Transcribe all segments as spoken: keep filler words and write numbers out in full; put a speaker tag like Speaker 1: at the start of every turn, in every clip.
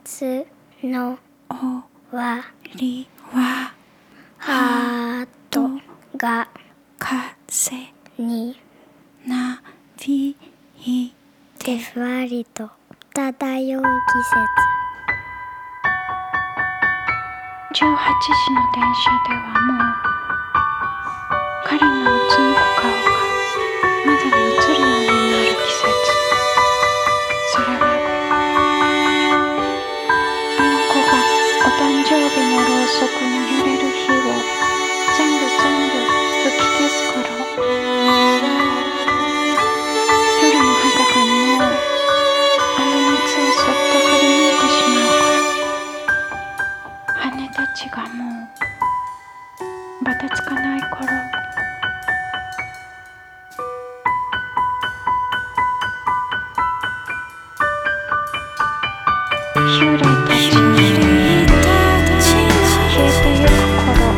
Speaker 1: つの
Speaker 2: 終
Speaker 1: わ
Speaker 2: りは
Speaker 1: ハートが
Speaker 2: 風
Speaker 1: に
Speaker 2: なびい
Speaker 1: てふわりと漂う季節。
Speaker 2: じゅうはちじの電車ではもう彼のうつむく顔が窓に映るようになる季節。それはあの子がお誕生日のろうそくの揺れる火を全部全部吹き消す頃、夜の肌がもうあの熱をそっと振り向いてしまう頃、羽たちがもうばたつかない頃、幽霊たちに消えてゆく頃、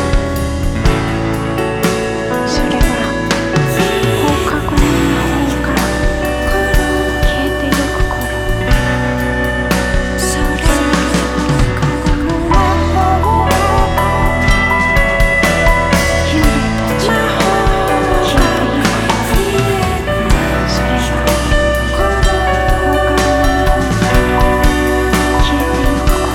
Speaker 2: それは放課後の魔法が消えてゆく頃、それは幽霊たちが消えてゆく頃、それは放課後の魔法が消えてゆく頃。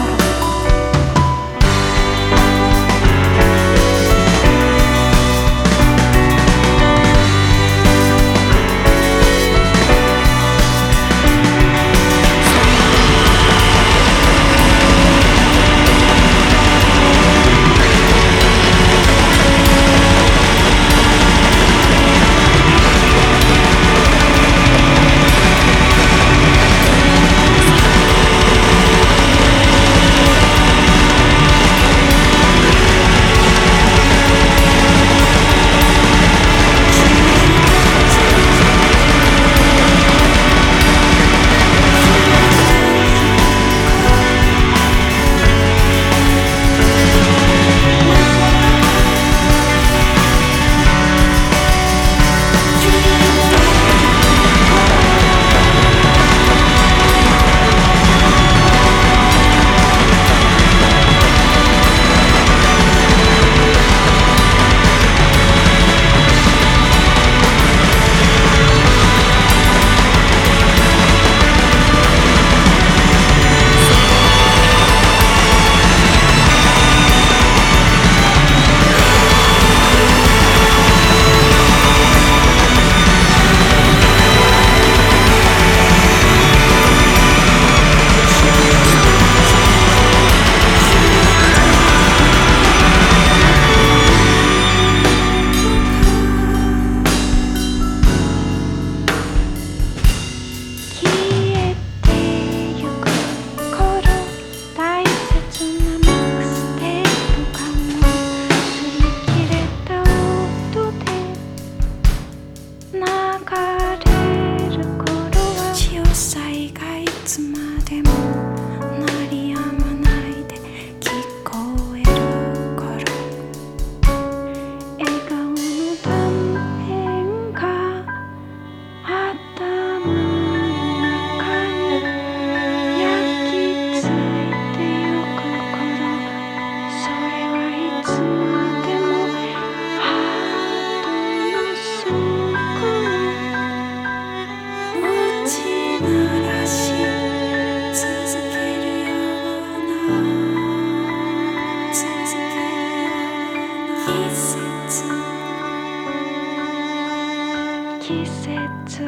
Speaker 2: 季節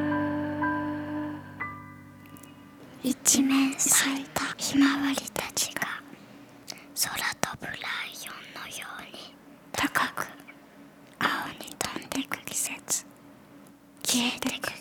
Speaker 1: 一面咲いたひまわりたちが空飛ぶライオンのように高く青に飛んでく季節、消えてく